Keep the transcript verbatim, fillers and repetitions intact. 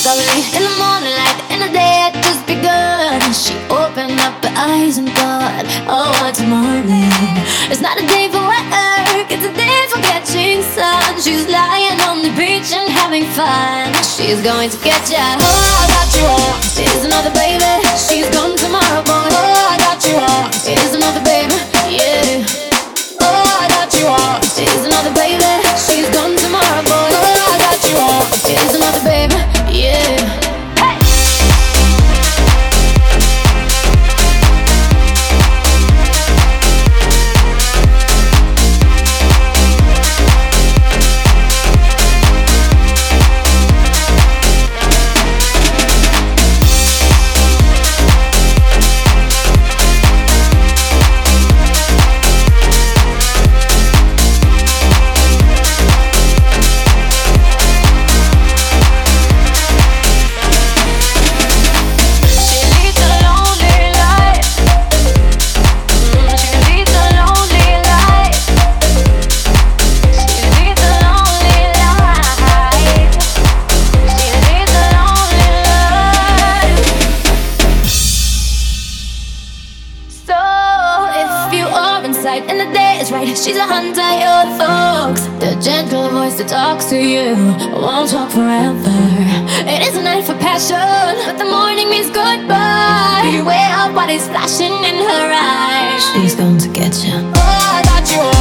Lovely in the morning light, in the day had just begun. She opened up her eyes and thought, oh, what's morning? It's not a day for work, it's a day for catching sun. She's lying on the beach and having fun. She's going to get ya. Oh, I got you all. She's another baby. She's gone tomorrow, boy. Oh, I got you all. She's another baby. Yeah. Oh, I got you all. She's another baby. She's gone tomorrow, boy. Oh, I got you all. She's another baby. Yeah. And the day is right. She's a hunter, you're the fox. The gentle voice that talks to you won't talk forever. It is a night for passion, but the morning means goodbye. Beware of what is flashing in her eyes. She's going to get you. Oh, I got you.